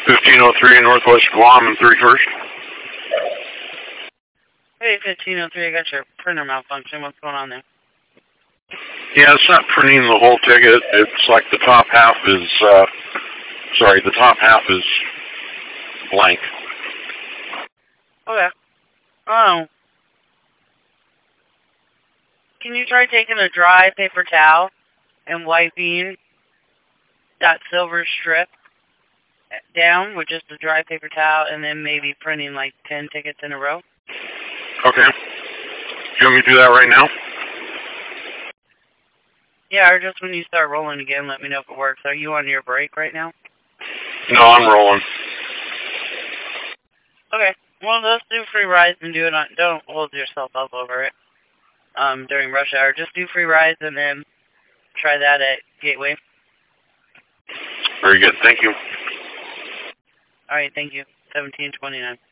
1503 Northwest Guam and 31st. Hey, 1503, I got your printer malfunction. What's going on there? Yeah, it's not printing the whole ticket. It's like the top half is, the top half is blank. Okay. Oh. Can you try taking a dry paper towel and wiping that silver strip down with just a dry paper towel and then maybe printing like 10 tickets in a row? Okay. You want me to do that right now? Yeah, or just when you start rolling again, let me know if it works. Are you on your break right now? No, I'm rolling. Okay. Well, let's do free rides and do it on... Don't hold yourself up over it during rush hour. Just do free rides and then try that at Gateway. Very good. Thank you. All right, thank you. 1729.